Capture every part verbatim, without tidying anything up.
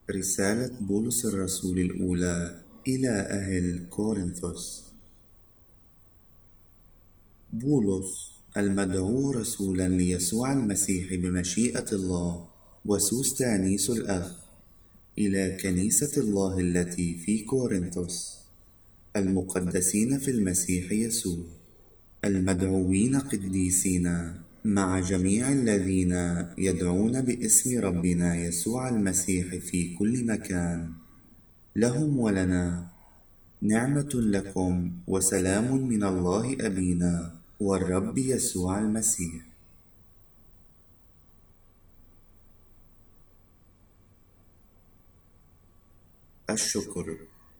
رسالة بولس الرسول الأولى إلى أهل كورنثوس. بولس المدعو رسولا ليسوع المسيح بمشيئة الله، وسوستانيس الأخ، إلى كنيسة الله التي في كورنثوس، المقدسين في المسيح يسوع، المدعوين قديسين، مع جميع الذين يدعون باسم ربنا يسوع المسيح في كل مكان، لهم ولنا نعمة لكم وسلام من الله أبينا والرب يسوع المسيح. الشكر.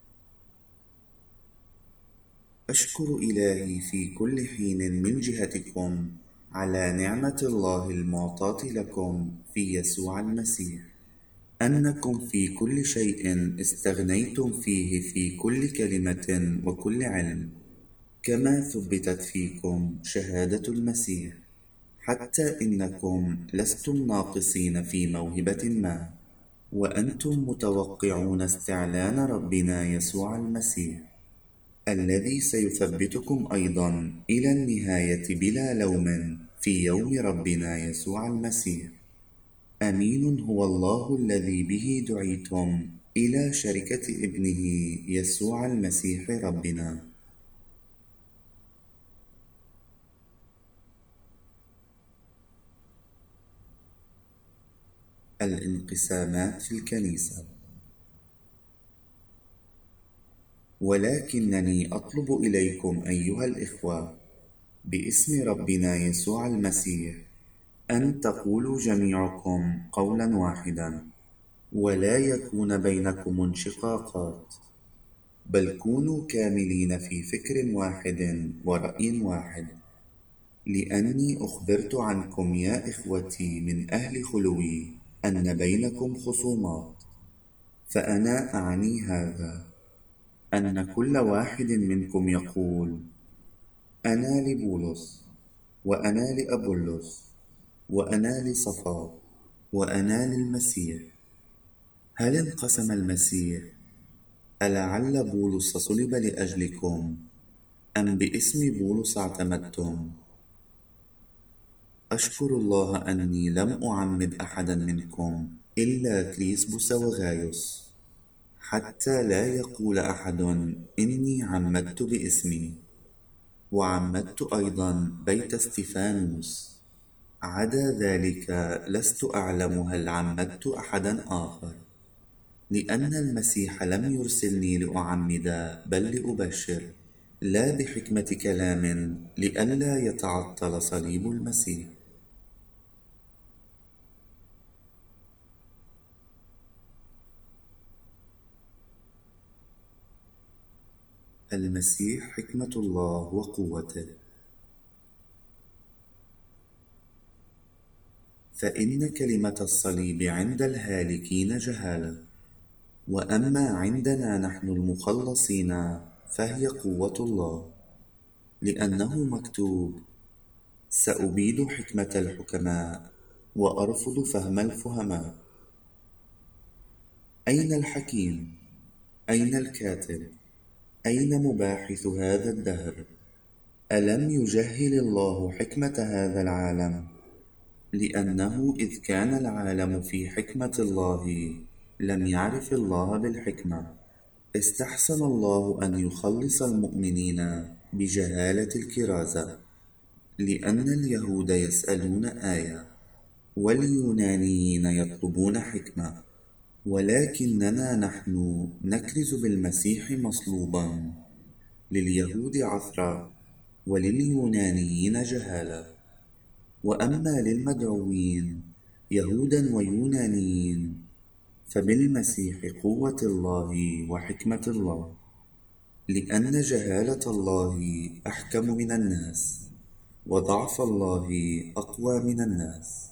أشكر إلهي في كل حين من جهتكم على نعمة الله المعطاة لكم في يسوع المسيح، أنكم في كل شيء استغنيتم فيه في كل كلمة وكل علم، كما ثبتت فيكم شهادة المسيح، حتى إنكم لستم ناقصين في موهبة ما، وأنتم متوقعون استعلان ربنا يسوع المسيح، الذي سيثبتكم أيضا إلى النهاية بلا لوم في يوم ربنا يسوع المسيح. أمين هو الله الذي به دعيتم إلى شركة ابنه يسوع المسيح ربنا. الانقسامات في الكنيسة. ولكنني أطلب إليكم أيها الإخوة باسم ربنا يسوع المسيح أن تقولوا جميعكم قولا واحدا، ولا يكون بينكم انشقاقات، بل كونوا كاملين في فكر واحد ورأي واحد، لأني أخبرت عنكم يا إخوتي من أهل خلوي أن بينكم خصومات، فأنا أعني هذا، أن كل واحد منكم يقول: أنا لبولس، وأنا لأبولس، وأنا لصفا، وأنا للمسيح. هل انقسم المسيح؟ ألعل بولس صلب لأجلكم، أم باسم بولس اعتمدتم؟ أشكر الله أني لم أعمد أحدا منكم إلا كريسبوس وغايوس، حتى لا يقول أحد إني عمدت باسمي. وعمدت أيضا بيت استفانوس، عدا ذلك لست أعلم هل عمدت أحدا آخر، لأن المسيح لم يرسلني لأعمد بل لأبشر، لا بحكمة كلام لئلا يتعطل صليب المسيح. المسيح حكمة الله وقوته. فإن كلمة الصليب عند الهالكين جهالة، وأما عندنا نحن المخلصين فهي قوة الله، لأنه مكتوب: سأبيد حكمة الحكماء وأرفض فهم الفهماء. أين الحكيم؟ أين الكاتب؟ أين مباحث هذا الدهر؟ ألم يجهل الله حكمة هذا العالم؟ لأنه إذ كان العالم في حكمة الله لم يعرف الله بالحكمة، استحسن الله أن يخلص المؤمنين بجهالة الكرازة، لأن اليهود يسألون آية، واليونانيين يطلبون حكمة، ولكننا نحن نكرز بالمسيح مصلوبا، لليهود عثرة ولليونانيين جهالة. وأما للمدعوين يهودا ويونانيين فبالمسيح قوة الله وحكمة الله، لأن جهالة الله أحكم من الناس، وضعف الله أقوى من الناس.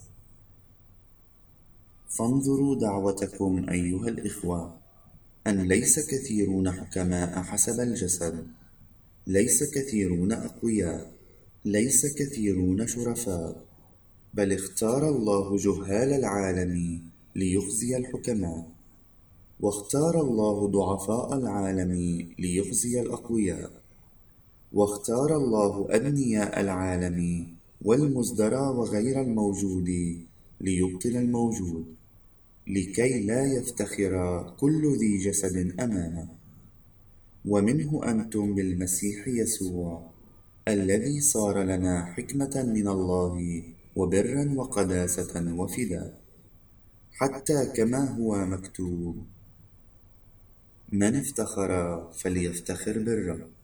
فانظروا دعوتكم أيها الإخوة، أن ليس كثيرون حكماء حسب الجسد، ليس كثيرون أقوياء، ليس كثيرون شرفاء، بل اختار الله جهال العالم ليخزي الحكماء. واختار الله ضعفاء العالم ليخزي الأقوياء، واختار الله أدنياء العالم والمزدرى وغير الموجود ليبطل الموجود، لكي لا يفتخر كل ذي جسد أمامه. ومنه أنتم بالمسيح يسوع الذي صار لنا حكمة من الله وبرا وقداسة وفداء، حتى كما هو مكتوب: من افتخر فليفتخر بالرب.